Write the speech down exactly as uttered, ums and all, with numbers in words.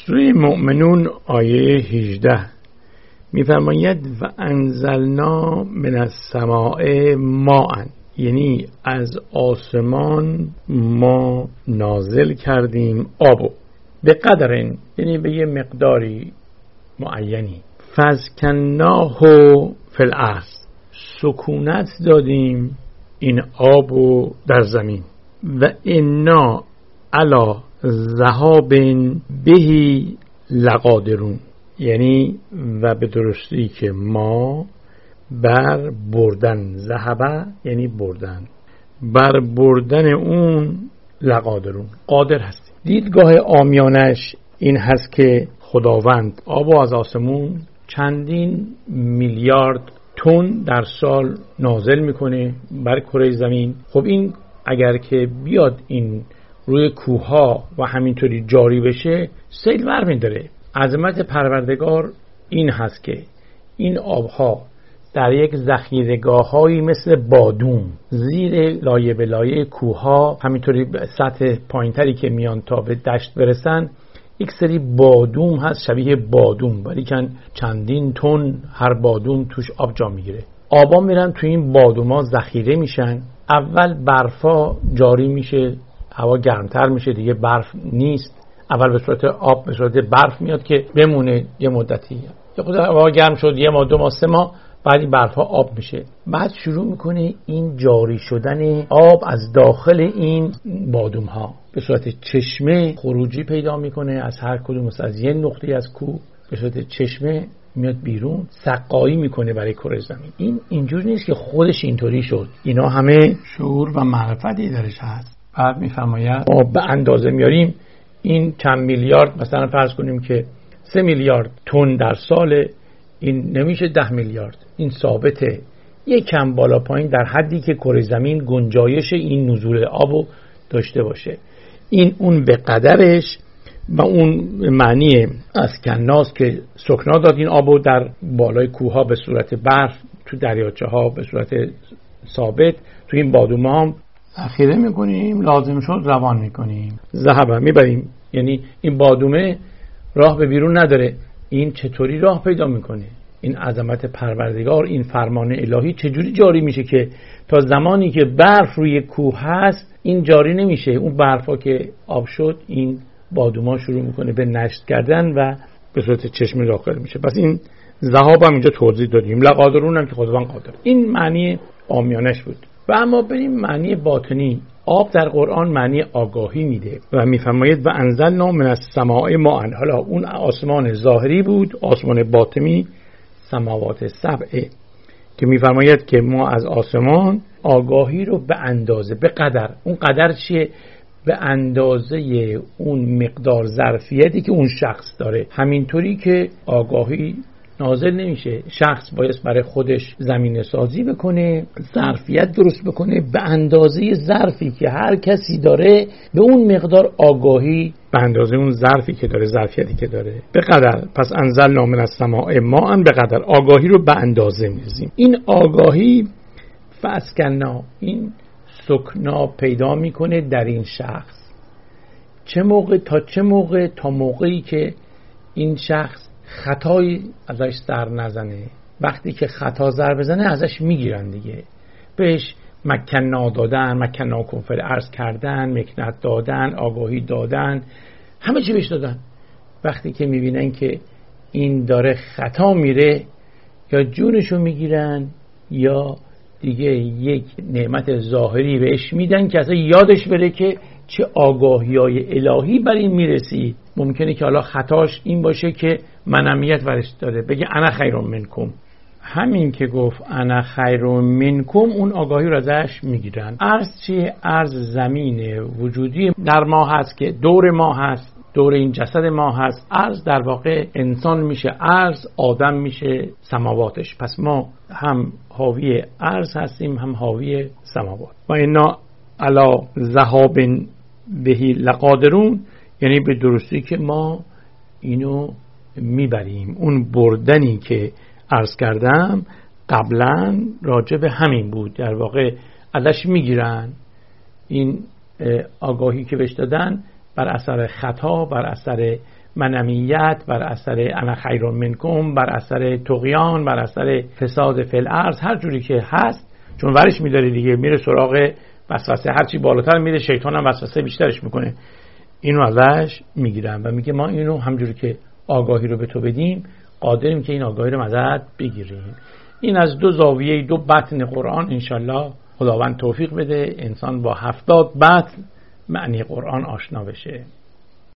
سوره مؤمنون آیه هجده میفرماید و انزلنا من السماء ماء، یعنی از آسمان ما نازل کردیم آبو، به قدرن، یعنی به یه مقداری معینی، فاسکناه فی الارض، سکونت دادیم این آبو در زمین، و انا علی ذهاب بهی لقادرون، یعنی و به درستی که ما بر بردن، ذهبه یعنی بردن، بر بردن اون لقادرون، قادر هستیم. دیدگاه عامیانش این هست که خداوند آب از آسمون چندین میلیارد تن در سال نازل میکنه بر کره زمین. خب این اگر که بیاد این روی کوها و همینطوری جاری بشه، سیل برمی داره. عظمت پروردگار این هست که این آبها در یک ذخیره‌گاه‌هایی مثل بادوم زیر لایه به لایه کوها، همینطوری به سطح پایینتری که میان تا به دشت برسن، یک سری بادوم هست شبیه بادوم، ولیکن چندین تن هر بادوم توش آب جا میگیره. آبا میرن توی این بادوما ذخیره میشن. اول برفا جاری میشه، هوا گرمتر میشه، دیگه برف نیست. اول به صورت آب، به صورت برف میاد که بمونه یه مدتی. یه خود هوا گرم شد، یه ماه، دو ماه، سه ماه، بعدی برفا آب میشه. بعد شروع میکنه این جاری شدن آب از داخل این بادوم ها به صورت چشمه خروجی پیدا میکنه از هر کدوم، از یه نقطه از کوه به صورت چشمه میاد بیرون، سقایی میکنه برای کره زمین. این اینجور نیست که خودش اینطوری شد، اینا همه شعور و معرفتی درش هست. بعد میفرماید ما به اندازه میاریم این چند میلیارد، مثلا فرض کنیم که سه میلیارد تن در سال، این نمیشه ده میلیارد، این ثابته، یک کم بالا پایین در حدی که کره زمین گنجایش این نزول آبو داشته باشه. این اون به قدرش و اون معنی از کناس که سکنا داد این آبو در بالای کوها به صورت برف، تو دریاچه ها به صورت ثابت، تو این بادوم ها ذخیره میکنیم، لازم شد روان میکنیم، ذهبه میبریم. یعنی این بادومه راه به بیرون نداره، این چطوری راه پیدا میکنه؟ این عظمت پروردگار، این فرمان الهی چجوری جاری میشه که تا زمانی که برف روی کوه هست این جاری نمیشه؟ اون برفا که آب شد، این بادوما شروع میکنه به نشت کردن و به صورت چشمه داخل میشه. پس این ذهاب هم اینجا توضیح دادیم، لقادرون هم که خداوند قادر. این معنی عامیانش بود. و اما بریم معنی باطنی. آب در قرآن معنی آگاهی میده و میفرماید و انزلنا من السماء ماء. حالا اون آسمان ظاهری بود، آسمان باطنی سماوات سبعه که میفرماید که ما از آسمان آگاهی رو به اندازه، به قدر. اون قدر چیه؟ به اندازه اون مقدار ظرفیتی که اون شخص داره. همینطوری که آگاهی نازل نمیشه، شخص باید برای خودش زمینه سازی بکنه، ظرفیت درست بکنه، به اندازه ظرفی که هر کسی داره به اون مقدار آگاهی، به اندازه اون ظرفی که داره، ظرفیتی که داره، به قدر. پس انزلنا من السماء ماء، به قدر. آگاهی رو به اندازه می‌ریزیم. این آگاهی فاسکنا، این سکنا پیدا میکنه در این شخص. چه موقع تا چه موقع؟ تا موقعی که این شخص خطایی ازش سر نزنه. وقتی که خطا سر بزنه ازش میگیرن دیگه، بهش مکننا دادن، مکننا کنفر عرض کردن، مکنت دادن، آگاهی دادن، همه چی بهش دادن. وقتی که میبینن که این داره خطا میره، یا جونشو میگیرن یا دیگه یک نعمت ظاهری بهش میدن که اصلا یادش بره که چه آگاهی‌های الهی بر این میرسی. ممکنه که حالا خطاش این باشه که منمیت ورش داره، بگه انا خیر منکم. همین که گفت انا خیر منکم، اون آگاهی رو ازش میگیرن. عرض چیه؟ عرض زمین وجودی در ما هست که دور ما هست، دور این جسد ما هست. عرض در واقع انسان میشه عرض، آدم میشه سماواتش. پس ما هم حاوی عرض هستیم، هم حاوی سماوات. و اینا علی ذهاب بهی لقادرون، یعنی به درستی که ما اینو میبریم. اون بردنی که عرض کردم قبلا راجع به همین بود، در واقع ازش میگیرن. این آگاهی که بهش دادن بر اثر خطا، بر اثر منمیت، بر اثر انا خیر منکم، بر اثر طغیان، بر اثر فساد فی الارض، هر جوری که هست، چون ورش میداره دیگه، میره سراغ وسوسه، هرچی بالاتر میره شیطان هم وسوسه بیشترش میکنه، اینو ازش میگیرن و میگه ما اینو همجوری که آگاهی رو به تو بدیم قادریم که این آگاهی رو ازت بگیریم. این از دو زاویه دو بطن قرآن انشالله خداوند توفیق بده انسان با هفتاد بطن معنی قرآن آشنا بشه.